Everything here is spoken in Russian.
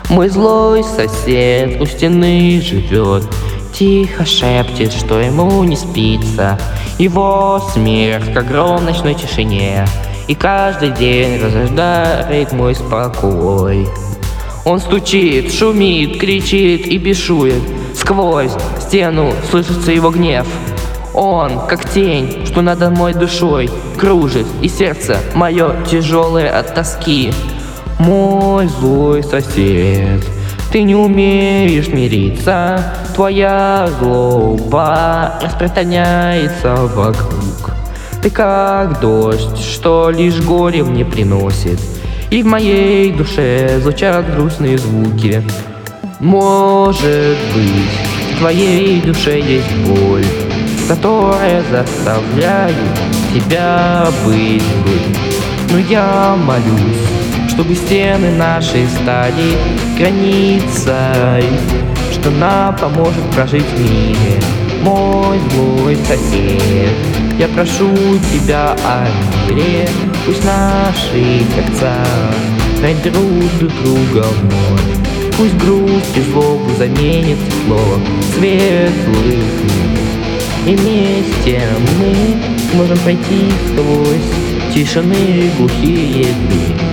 Мой злой сосед у стены живет, тихо шепчет, что ему не спится. Его смех, как гром в ночной тишине, и каждый день разрождает мой спокой. Он стучит, шумит, кричит и бешует. Сквозь стену слышится его гнев. Он, как тень, что надо моей душой, кружит, и сердце мое тяжелое от тоски. Мой злой сосед, ты не умеешь мириться, твоя злоба распространяется вокруг. Ты как дождь, что лишь горе мне приносит, и в моей душе звучат грустные звуки. Может быть, в твоей душе есть боль, которая заставляет тебя быть. Но я молюсь, чтобы стены наши стали границей, что нам поможет прожить в мире. Мой злой сосед, я прошу тебя о мире, пусть наши сердца найдут друг друга вновь. Пусть грусть и злобу заменит тепло светлых дней. И вместе мы сможем пройти сквозь тишины глухие дни.